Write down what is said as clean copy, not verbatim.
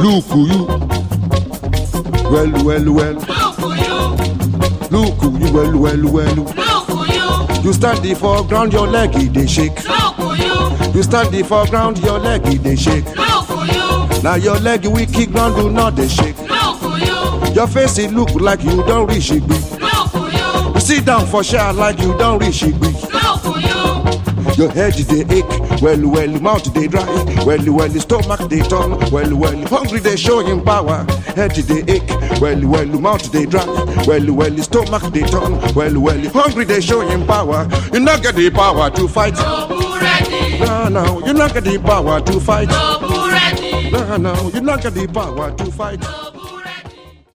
Look who you. Well. Look who you. Look who you. Well. Look who you. You stand the foreground, your leg they shake. Look who you. You stand the foreground, your leg they shake. Look who you. Now your leg we kick ground, do not they shake. Look who you. Your face it look like you don't reach it big. Look who you. You sit down for share like you don't reach it big. Look who you. Your head they ache, well, mouth they dry, well, stomach they turn, well, hungry they show him power. Head they ache, well, mouth they dry, well, stomach they turn, well, hungry they show him power. You not get the power to fight. No, you not get the power to fight. No, you not get the power to fight.